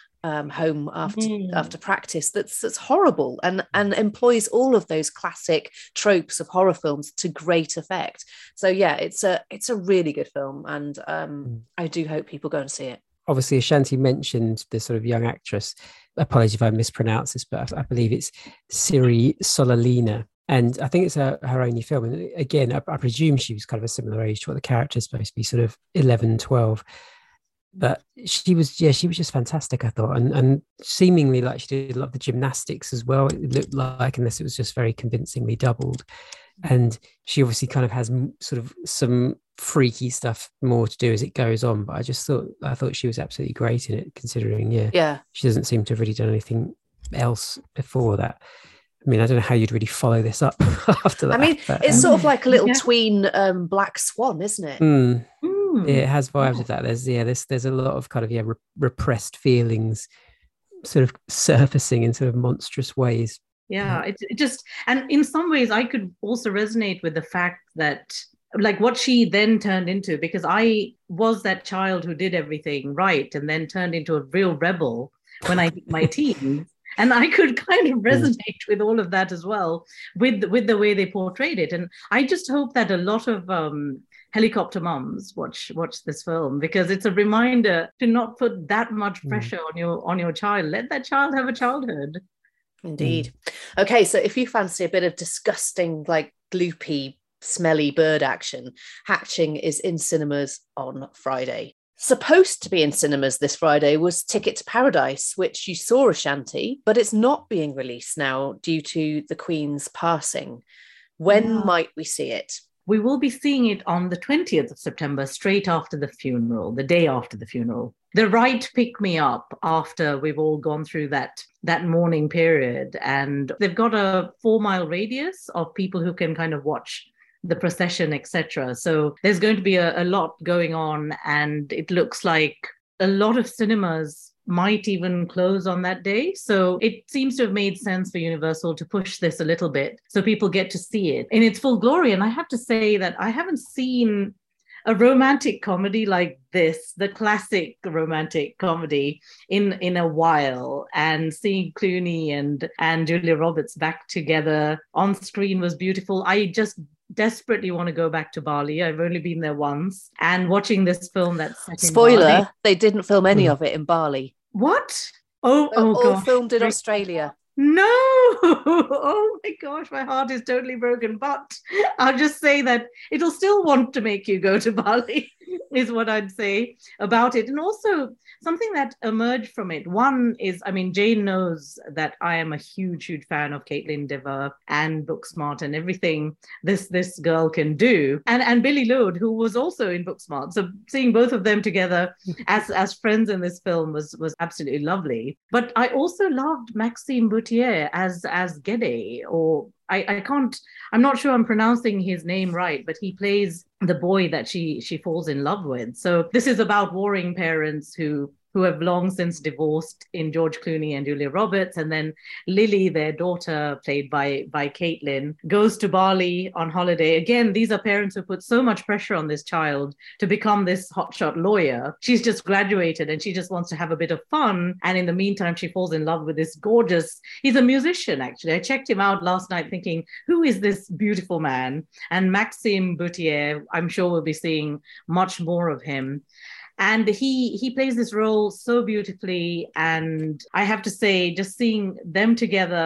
home after practice that's horrible and employs all of those classic tropes of horror films to great effect. So yeah, it's a really good film, and I do hope people go and see it. Obviously, Ashanti mentioned the sort of young actress. Apologies if I mispronounce this, but I believe it's Ciri Solalina. And I think it's her only film. And again, I presume she was kind of a similar age to what the character is supposed to be, sort of 11, 12. But she was just fantastic, I thought. And seemingly like she did a lot of the gymnastics as well, it looked like, unless it was just very convincingly doubled. And she obviously kind of has sort of some freaky stuff more to do as it goes on. But I thought she was absolutely great in it, considering, she doesn't seem to have really done anything else before that. I mean, I don't know how you'd really follow this up after that. I mean, it's sort of like a little tween Black Swan, isn't it? Yeah, it has vibes of that. There's a lot of kind of repressed feelings sort of surfacing in sort of monstrous ways. Yeah, it just, and in some ways I could also resonate with the fact that, like, what she then turned into, because I was that child who did everything right and then turned into a real rebel when I hit my teens. And I could kind of resonate with all of that as well, with the way they portrayed it. And I just hope that a lot of helicopter mums watch this film, because it's a reminder to not put that much pressure on your child. Let that child have a childhood. Indeed. Okay, so if you fancy a bit of disgusting, like gloopy, smelly bird action, Hatching is in cinemas on Friday. Supposed to be in cinemas this Friday was Ticket to Paradise, which you saw, Ashanti, but it's not being released now due to the Queen's passing. When might we see it? We will be seeing it on the 20th of September, straight after the funeral, the day after the funeral. The right pick-me-up after we've all gone through that mourning period. And they've got a 4-mile radius of people who can kind of watch the procession, etc. So there's going to be a lot going on, and it looks like a lot of cinemas might even close on that day. So it seems to have made sense for Universal to push this a little bit so people get to see it in its full glory. And I have to say that I haven't seen a romantic comedy like this, the classic romantic comedy, in a while. And seeing Clooney and Julia Roberts back together on screen was beautiful. I just desperately want to go back to Bali. I've only been there once, and watching this film that's set in Spoiler, Bali. they didn't film any of it in Bali. What? Oh all gosh. filmed in Australia. No! Oh my gosh, my heart is totally broken. But I'll just say that it'll still want to make you go to Bali, is what I'd say about it. And also something that emerged from it. One is, I mean, Jane knows that I am a huge, huge fan of Caitlin Dever and Booksmart and everything this girl can do. And Billy Lourd, who was also in Booksmart. So seeing both of them together as friends in this film was absolutely lovely. But I also loved Maxime Boutier as Gede, or I'm not sure I'm pronouncing his name right, but he plays the boy that she falls in love with. So this is about warring parents who have long since divorced, in George Clooney and Julia Roberts. And then Lily, their daughter, played by Caitlin, goes to Bali on holiday. Again, these are parents who put so much pressure on this child to become this hotshot lawyer. She's just graduated and she just wants to have a bit of fun. And in the meantime, she falls in love with this gorgeous, he's a musician, actually. I checked him out last night thinking, who is this beautiful man? And Maxime Boutier, I'm sure we'll be seeing much more of him. And he plays this role so beautifully. And I have to say, just seeing them together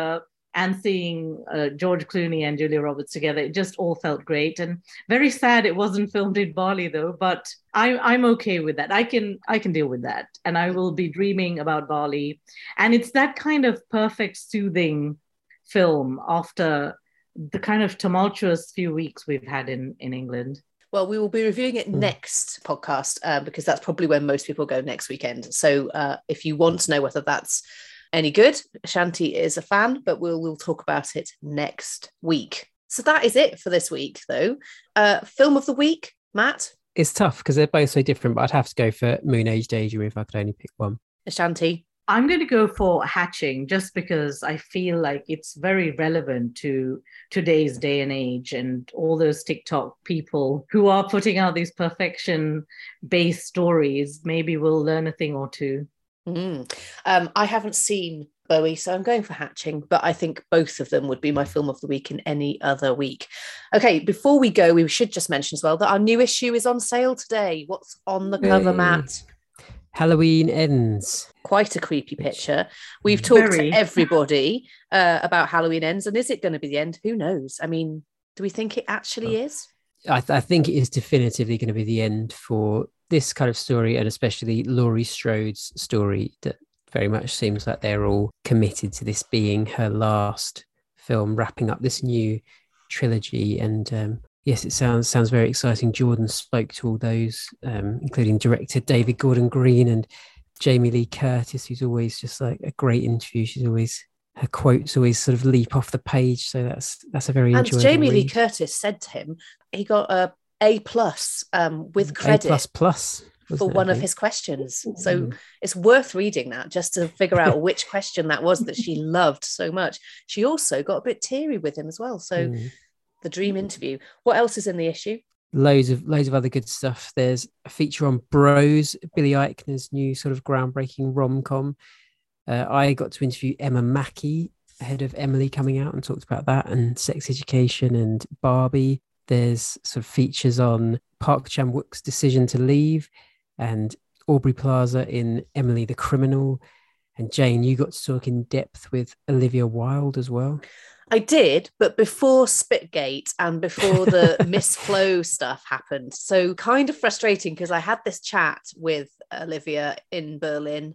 and seeing George Clooney and Julia Roberts together, it just all felt great. And very sad it wasn't filmed in Bali though, but I'm okay with that. I can deal with that, and I will be dreaming about Bali. And it's that kind of perfect, soothing film after the kind of tumultuous few weeks we've had in England. Well, we will be reviewing it next podcast because that's probably when most people go next weekend. So if you want to know whether that's any good, Shanti is a fan, but we'll talk about it next week. So that is it for this week, though. Film of the week, Matt? It's tough because they're both so different, but I'd have to go for Moon Age Daydream if I could only pick one. Shanti? I'm going to go for Hatching just because I feel like it's very relevant to today's day and age, and all those TikTok people who are putting out these perfection-based stories. Maybe we'll learn a thing or two. I haven't seen Bowie, so I'm going for Hatching, but I think both of them would be my film of the week in any other week. Okay, before we go, we should just mention as well that our new issue is on sale today. What's on the cover, Matt? Halloween Ends. Quite a creepy picture. We've talked to everybody about Halloween Ends, and is it going to be the end? Who knows? I mean, do we think it actually is? I think it is definitively going to be the end for this kind of story, and especially Laurie Strode's story, that very much seems like they're all committed to this being her last film, wrapping up this new trilogy. And yes, it sounds very exciting. Jordan spoke to all those, including director David Gordon Green and Jamie Lee Curtis, who's always just like a great interview. Her quotes always sort of leap off the page, so that's a very enjoyable And Jamie read. Lee Curtis said to him, he got a A+ with credit A++, for one of his questions. So it's worth reading that just to figure out which question that was that she loved so much. She also got a bit teary with him as well. So the dream interview. What else is in the issue? Loads of other good stuff. There's a feature on Bros, Billy Eichner's new sort of groundbreaking rom-com. I got to interview Emma Mackey ahead of Emily coming out and talked about that, and Sex Education and Barbie. There's sort of features on Park Chan-wook's decision to leave, and Aubrey Plaza in Emily the Criminal. And Jane, you got to talk in depth with Olivia Wilde as well. I did, but before Spitgate and before the Miss Flo stuff happened. So kind of frustrating because I had this chat with Olivia in Berlin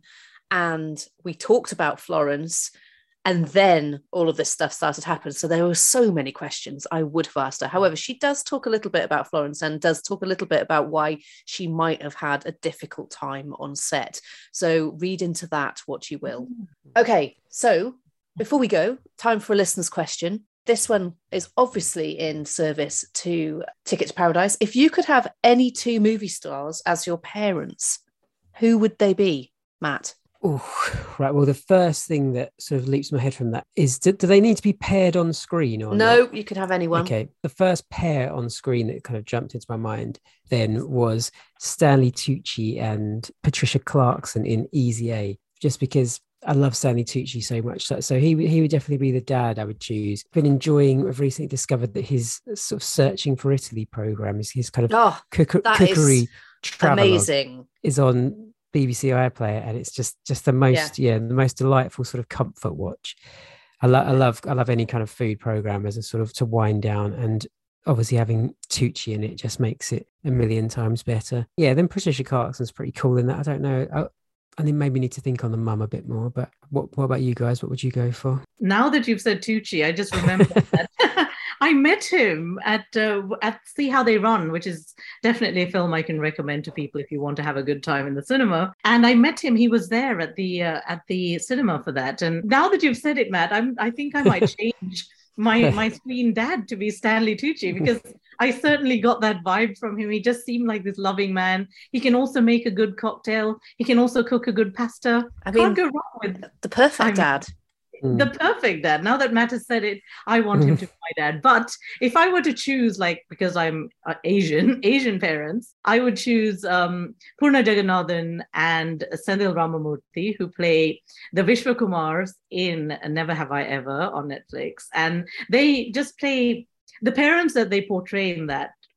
and we talked about Florence, and then all of this stuff started to happen. So there were so many questions I would have asked her. However, she does talk a little bit about Florence and does talk a little bit about why she might have had a difficult time on set. So read into that what you will. Okay, so before we go, time for a listener's question. This one is obviously in service to Ticket to Paradise. If you could have any two movie stars as your parents, who would they be, Matt? Oh, right. Well, the first thing that sort of leaps my head from that is, do they need to be paired on screen or no? not? You can have anyone. Okay. The first pair on screen that kind of jumped into my mind then was Stanley Tucci and Patricia Clarkson in Easy A, just because I love Stanley Tucci so much. So he would definitely be the dad I would choose. I've recently discovered that his sort of Searching for Italy program is his kind of cookery travelogue amazing. Is on BBC iPlayer, and it's just the most the most delightful sort of comfort watch. I love any kind of food program as a sort of to wind down, and obviously having Tucci in it just makes it a million times better. Yeah, then Patricia Clarkson's pretty cool in that. I don't know. I think maybe need to think on the mum a bit more. But what about you guys? What would you go for? Now that you've said Tucci, I just remember that I met him at See How They Run, which is definitely a film I can recommend to people if you want to have a good time in the cinema. And I met him; he was there at the cinema for that. And now that you've said it, Matt, I think I might change my screen dad to be Stanley Tucci, because I certainly got that vibe from him. He just seemed like this loving man. He can also make a good cocktail. He can also cook a good pasta. Can't go wrong with the perfect dad. The perfect dad. Now that Matt has said it, I want him to be my dad. But if I were to choose, like, because I'm Asian parents, I would choose Purna Jagannathan and Senthil Ramamurthy, who play the Vishwakumars in Never Have I Ever on Netflix. And they just play the parents that they portray in that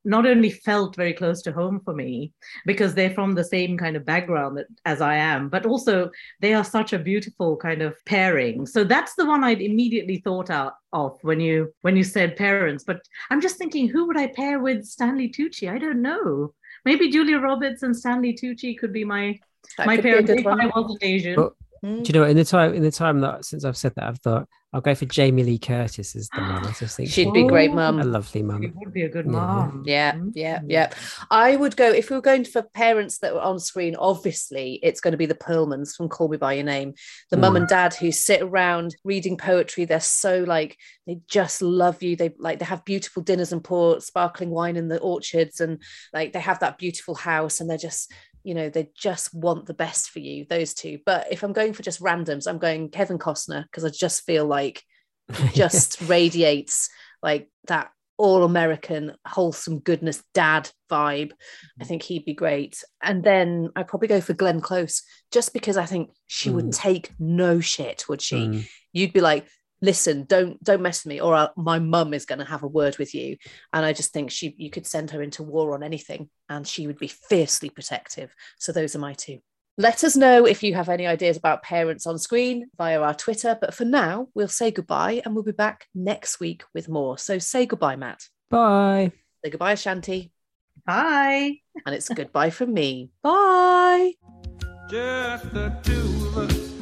not only felt very close to home for me because they're from the same kind of background as I am, but also they are such a beautiful kind of pairing. So that's the one I'd immediately thought of when you said parents. But I'm just thinking, who would I pair with Stanley Tucci? I don't know. Maybe Julia Roberts and Stanley Tucci could be my parents if I wasn't Asian. But, do you know, in the time that since I've said that, I've thought I'll go for Jamie Lee Curtis as the mum. I just think she'd be a great mum. A lovely mum. She would be a good mum. Yeah. I would go, if we were going for parents that were on screen, obviously it's going to be the Perlmans from Call Me By Your Name. The mum and dad who sit around reading poetry. They're so like, they just love you. They have beautiful dinners and pour sparkling wine in the orchards, and like they have that beautiful house, and they're just, you know, they just want the best for you, those two. But if I'm going for just randoms, I'm going Kevin Costner, because I just feel like he just radiates like that all-American, wholesome goodness dad vibe. I think he'd be great. And then I'd probably go for Glenn Close, just because I think she would take no shit, would she? You'd be like, listen, don't mess with me, or my mum is going to have a word with you. And I just think you could send her into war on anything and she would be fiercely protective. So those are my two. Let us know if you have any ideas about parents on screen via our Twitter. But for now, we'll say goodbye and we'll be back next week with more. So say goodbye, Matt. Bye. Say goodbye, Ashanti. Bye. And it's goodbye from me. Bye. Just the two of us.